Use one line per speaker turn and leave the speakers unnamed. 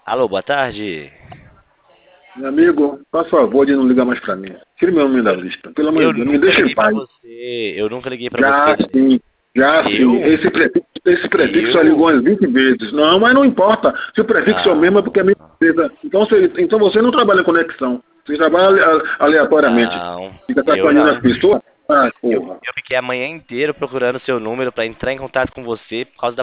Alô, boa tarde.
Meu amigo, faz favor de não ligar mais pra mim. Tire meu nome da lista. Pelo amor
Eu
de Deus, me
nunca
deixa em
liguei pra
paz.
você. Eu nunca liguei pra você.
Já sim, já sim.
Eu?
Esse prefixo já ligou
Eu?
umas 20 vezes. Não, mas não importa. Se o prefixo é o mesmo, é porque é a
Não.
mesma empresa. Então você não trabalha em conexão. Você trabalha aleatoriamente.
Não.
Fica
Eu
sacaneando as
não.
pessoas. Ah,
Eu,
porra.
eu fiquei a manhã inteira procurando seu número pra entrar em contato com você por causa da